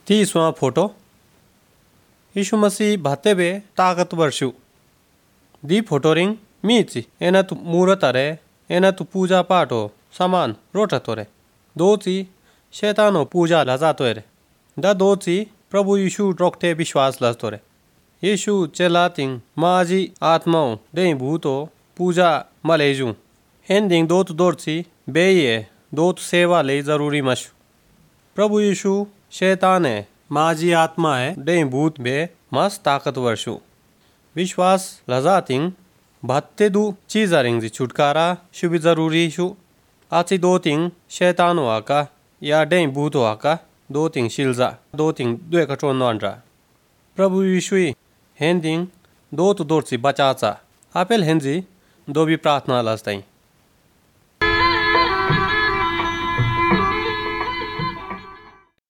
30वां photo यीशु मसीह भाते बे ताकतवर शु दी फोटो रिंग मीची एना तु मूरत अरे एना तु पूजा पाठो सामान रोटतो रे दोची शैतानो पूजा लजातो रे दा दोची प्रभु यीशु रोकते विश्वास लजतो रे यीशु चेलातिंग माजी आत्माओं दे भूतो पूजा मलेजू हेंदिंग दोत दोरची बेये दोत सेवा ले जरूरी मशु प्रभु यीशु शैतान है माजी आत्मा है दे भूत बे मस्त ताकतवर शु विश्वास लजातिंग भत्ते दू चीजा रिंग जी छुटकारा शुभी जरूरी शु आची दो तिंग शैतान वाका या डे भूत वाका दो तिंग शिलजा दो तिंग द्वे कटोन नॉन्ड्रा प्रभु यीशु हेंदिंग दो तो दोरची बचाचा आपेल हेंजी दो भी प्रार्थना लजताई।